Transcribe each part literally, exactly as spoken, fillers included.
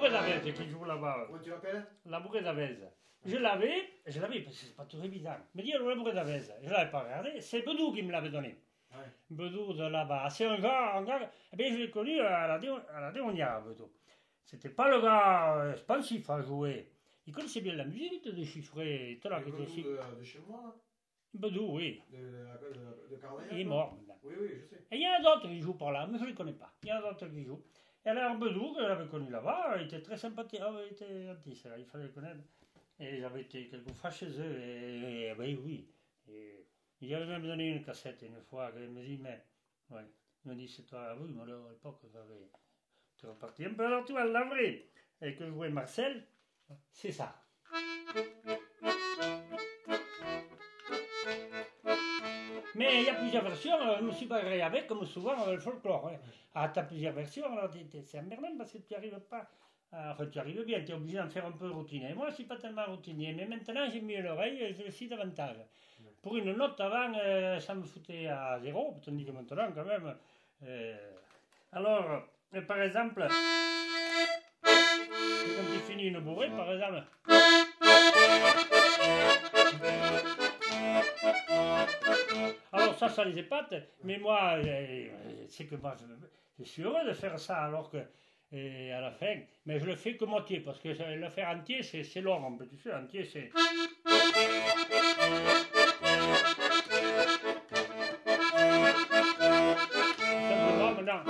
bourrée d'Avez qui joue là-bas. Comment tu l'appelles? La bourrée d'Avez. Je l'avais, je l'avais, parce que c'est pas toujours évident. Me dire la bourrée d'Avez, je l'avais pas regardé, c'est Bedou qui me l'avait donné. Ouais. Bedou de là-bas. C'est un gars, un gars, eh bien je l'ai connu à la, Déon, à la Déonière, Bedou. C'était pas le gars euh, expansif à jouer. Il connaissait bien la musique, il te déchiffrait, tout là qui était ici. De, de chez moi, là. Bedou, oui. De, de, de, de Cardiac, Il est là. mort maintenant. Oui, oui, je sais. Et il y en a d'autres qui jouent par là, mais je ne les connais pas. Il y en a d'autres qui jouent. Et alors Bedou, que j'avais connu là-bas, il était très sympathique. Ah, il était gentil, ça, il fallait le connaître. Et j'avais été quelquefois chez eux, et, et oui, oui. Et il avait même donné une cassette une fois, il me dit, mais, ouais, il me dit, c'est toi, oui, mais alors, à l'époque, j'avais, tu reparti un peu alors tu vois, la vraie, et que jouait Marcel, c'est ça. Mais il y a plusieurs versions, je me suis bagarré avec, comme souvent avec le folklore. Hein. Ah, tu as plusieurs versions, alors c'est emmerdant parce que tu n'arrives pas. Enfin, tu arrives bien, tu es obligé d'en faire un peu routinier. Moi, je ne suis pas tellement routinier, mais maintenant, j'ai mis l'oreille et je le suis davantage. Ouais. Pour une note, avant, euh, ça me foutait à zéro, tandis que maintenant, quand même. Euh, alors, euh, par exemple, quand tu finis une bourrée, par exemple. Alors, ça, ça les épate, mais moi, euh, c'est que moi, je, je suis heureux de faire ça, alors que. Et à la fin, mais je le fais que moitié, parce que le faire entier, c'est long, un peu, tu sais, entier, c'est... Simplement, maintenant...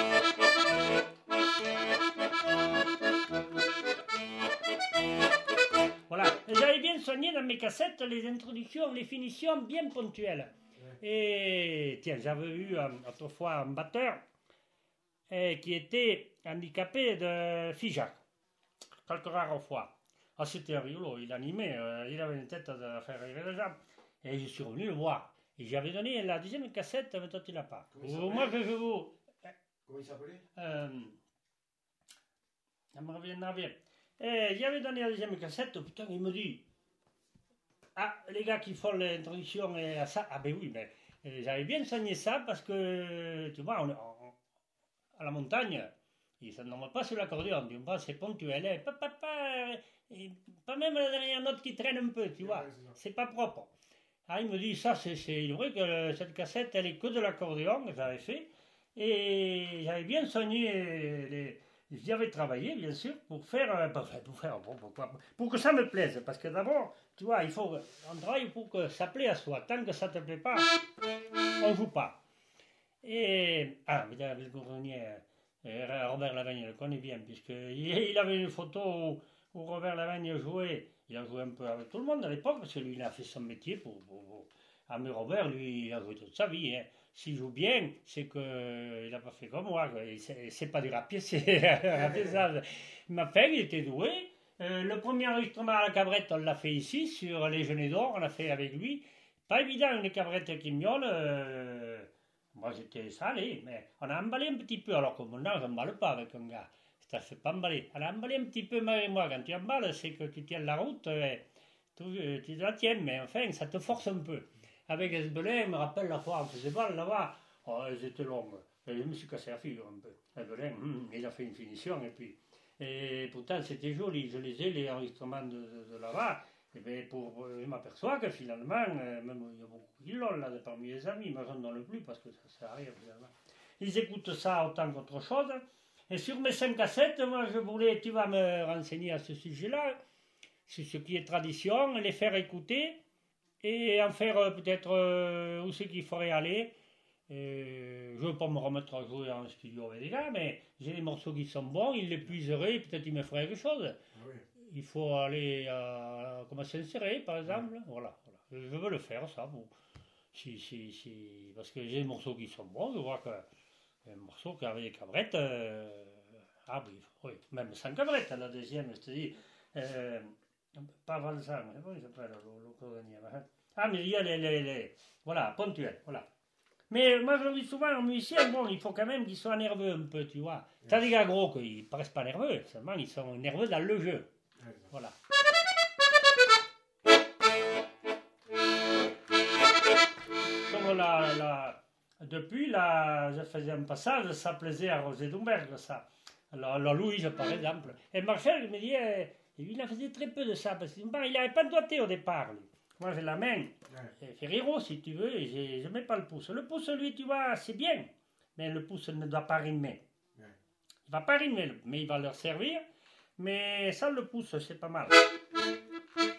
Voilà, j'avais bien soigné dans mes cassettes les introductions, les finitions bien ponctuelles. Et tiens, j'avais eu autrefois un batteur et qui était handicapé de Figeac, quelques rares fois. Ah, c'était un rigolo, il animait, euh, il avait une tête de faire rire les gens. Et je suis revenu le voir. Et j'avais donné la deuxième cassette, mais toi tu l'as pas. Moi je vais vous. Comment il s'appelait? euh, Ça me reviendra bien. Et j'avais donné la deuxième cassette, oh, putain, il me dit. Ah, les gars qui font l'introduction à ça, ah ben oui, mais j'avais bien soigné ça parce que, tu vois, on, on à la montagne, et ça ne va pas sur l'accordéon, tu vois, c'est ponctuel, hein, pas, pas, pas, pas même la dernière note qui traîne un peu, tu vois, c'est pas propre. Ah, il me dit, ça, c'est vrai que cette cassette, elle est que de l'accordéon, que j'avais fait, et j'avais bien soigné, les, j'y avais travaillé, bien sûr, pour faire, pour faire, pour, faire pour, pour, pour, pour que ça me plaise, parce que d'abord, tu vois, il faut, on travaille pour que ça plaît à soi, tant que ça ne te plaît pas, on ne joue pas. Et, ah, mais le gouverneur, Robert Lavagne le connaît bien, puisqu'il avait une photo où, où Robert Lavagne jouait. Il a joué un peu avec tout le monde à l'époque, parce que lui, il a fait son métier pour. pour, pour... Ah, mais Robert, lui, il a joué toute sa vie. Hein. S'il joue bien, c'est qu'il n'a pas fait comme moi. C'est pas du rapier, c'est rapiessage. Mais enfin, il était doué. Euh, le premier enregistrement à la cabrette, on l'a fait ici, sur Les Genêts d'Or, on l'a fait avec lui. Pas évident, une cabrette qui miaule. Euh... Moi, j'étais salé, mais on a emballé un petit peu, alors que maintenant, je n'emballe pas avec un gars. Ça ne fait pas emballer. On a emballé un petit peu, mais moi, quand tu emballes, c'est que tu tiens la route, et tu, tu la tiens, mais enfin, ça te force un peu. Avec Esbelin, je me rappelle la fois, on faisait balle là-bas, oh, elles étaient longues. Et je me suis cassé la figure un peu. Esbelin, hum, il a fait une finition, et puis... Et pourtant, c'était joli. Je les ai, les enregistrements de, de, de là-bas. Et bien, pour, je m'aperçois que finalement, euh, même il y a beaucoup qui l'ont là, parmi les amis, mais je n'en donne plus parce que ça sert à rien finalement. Ils écoutent ça autant qu'autre chose. Et sur mes cinq cassettes, moi je voulais, tu vas me renseigner à ce sujet-là, sur ce qui est tradition, les faire écouter et en faire euh, peut-être euh, où c'est qu'il faudrait aller. Et je ne veux pas me remettre à jouer en studio avec des gars, mais j'ai des morceaux qui sont bons, ils les puiseraient, peut-être ils me feraient quelque chose. Oui. Il faut aller à comment s'insérer, par exemple. Ouais. Voilà, voilà. Je veux le faire, ça. Bon. Si, si, si, parce que j'ai des morceaux qui sont bons. Je vois que un morceau qui avait des cabrettes. Euh, ah oui, oui, même sans cabrettes. La deuxième, je te dis. Euh, pas Valzan, comment il s'appelle le cordonnier. Ah, mais il y a les. les, les voilà, ponctuel. Voilà. Mais moi, je le dis souvent aux musiciens, bon, il faut quand même qu'ils soient nerveux un peu, tu vois. T'as des gars gros qui ne paraissent pas nerveux, seulement ils sont nerveux dans le jeu. Voilà. Comme la, la, depuis, la, je faisais un passage, ça plaisait à Roger Dumberg, ça. Alors, alors Louise, par exemple. Et Marcel, il me dit, euh, lui, il en faisait très peu de ça, parce qu'il n'avait pas doigté au départ, lui. Moi, j'ai la main Ouais. Ferrero, si tu veux, et je ne mets pas le pouce. Le pouce, lui, tu vois, c'est bien, mais le pouce ne doit pas rimer. Ouais. Il ne va pas rimer, mais il va leur servir. Mais sans le pouce, c'est pas mal.